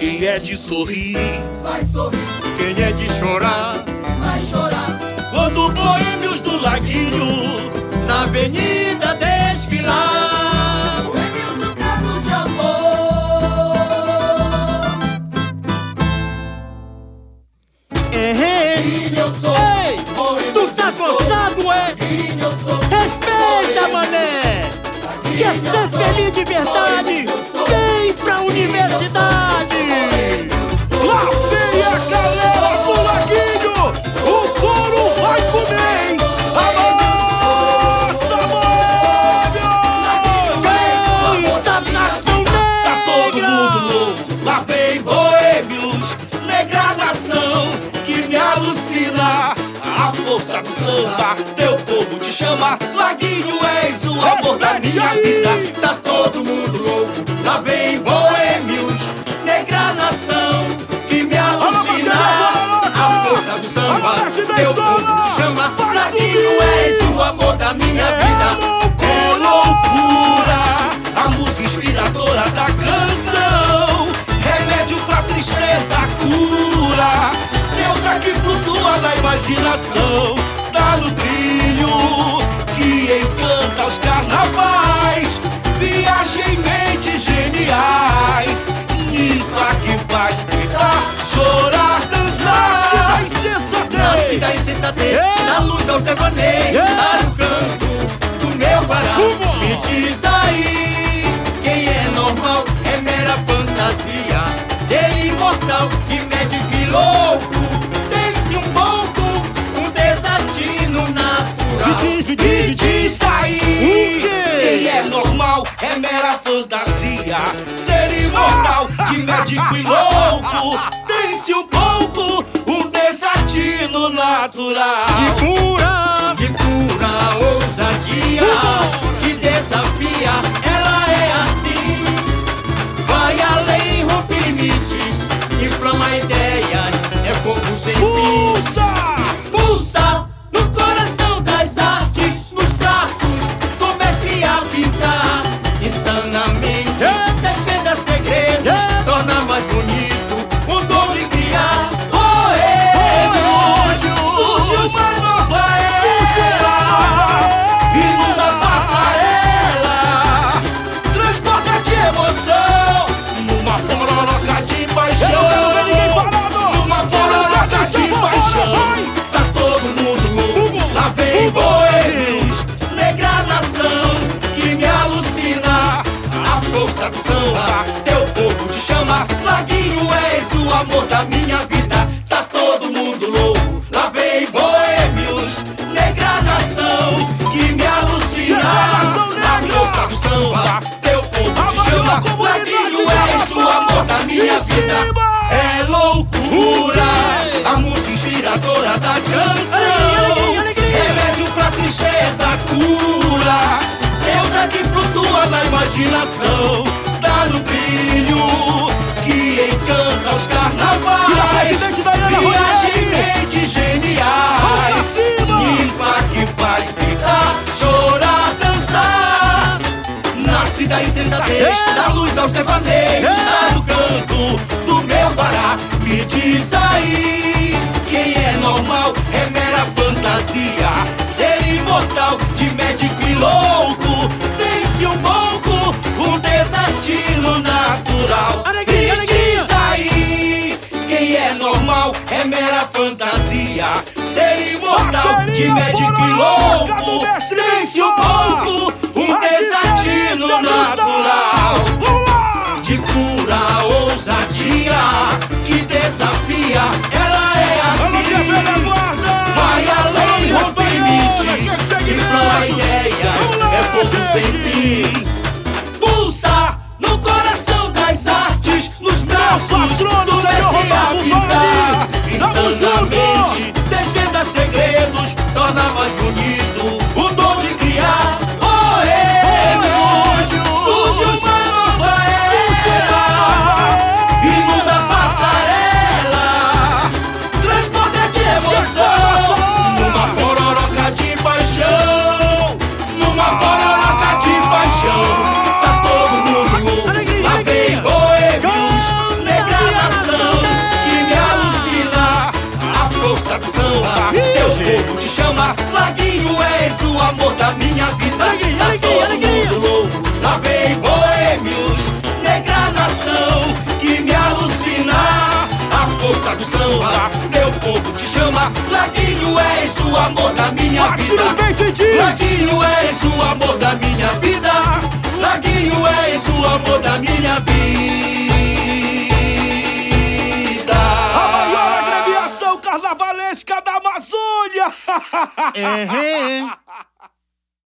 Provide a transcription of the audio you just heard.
Quem é de sorrir, vai sorrir. Quem é de chorar, vai chorar. Quando boêmios do Laguinho na avenida desfilar. Boêmios, um caso de amor. Laguinho, eu sou. Ei, Boêmios, tu tá eu sou. gostado, é? Laguinho, eu sou. Respeita, Boêmios. mané! Laguinho, Quer eu ser sou. feliz de verdade? Boêmios, eu sou. Vem pra universidade! Lá vem a galera do Laguinho, o couro vai comer a nossa mãe. Canta, nação negra! Tá todo mundo louco, lá vem boêmios, negra nação que me alucina. A força do samba, teu povo te chama. Laguinho, és o amor da minha vida. Tá todo mundo louco, lá vem boêmios, negra nação que me alucina. A força do samba, teu povo te chama. Laguinho, és o amor da minha vida. É loucura, a música inspiradora da canção, remédio pra tristeza, cura, deusa que flutua na imaginação, dá no brilho que encanta os carnavais, viagem em mentes geniais, ninfa que faz gritar, chorar, dançar. Nasce da insensatez, da luz aos devaneios, tá no canto do meu Pará. Me diz aí, quem é normal é mera fantasia. Ser imortal, que médico e louco, desce um pouco, um desatino natural. Me diz aí, quem é normal é mera fantasia. Ser imortal, de médico e louco, tem-se um pouco, um desatino natural. De pura ousadia, que desafia, ela é assim. Vai além, rompe limites, inflama ideias, é fogo sem fim. Pulsa no coração das artes, nos traços, comece a pintar insanamente. Desvenda segredos, torna mais bonito o dom de criar. Surge uma nova era, inunda a passarela, transporta de emoção, numa pororoca de paixão. Numa pororoca de paixão. Tá todo mundo louco, lá vem boêmios, negra nação que me alucina. A força do samba, teu povo te chama. Laguinho, és o amor da minha vida. Tá todo mundo louco, lá vem boêmios, negra nação que me alucina. A força do samba, teu povo te chama. Laguinho, és o amor da minha vida. É loucura, a música inspiradora da canção, remédio pra tristeza, cura, deusa que flutua na imaginação, dá no brilho que encanta os carnavais, viagem em mentes geniais, ninfa que faz gritar, chorar, dançar. Nasce da insensatez, da luz aos devaneios, está no canto do meu Pará. Me diz aí, quem é normal é mera fantasia. Ser imortal, de médico e louco, tem-se um pouco, um desatino natural. Me diz aí, quem é normal é mera fantasia. Ser imortal, de médico e louco, tem-se um pouco, um desatino natural. De pura ousadia, que desafia, ela é assim. Vai além, rompe limites, inflama ideias, é fogo sem fim. Pulsa no coração das artes, nos traços, comece a pintar insanamente, desvenda segredos, torna mais bonito o dom de criar. Surge uma nova era, inunda a passarela, transporta de emoção, numa pororoca de paixão, numa pororoca de paixão. Tá todo mundo louco, lá vem boêmios, negra do samba. Meu povo te chama, Laguinho, és o amor da minha Bate vida. no peito e diz: Laguinho, és o amor da minha vida. Laguinho, és o amor da minha vida. a maior agremiação carnavalesca da Amazônia.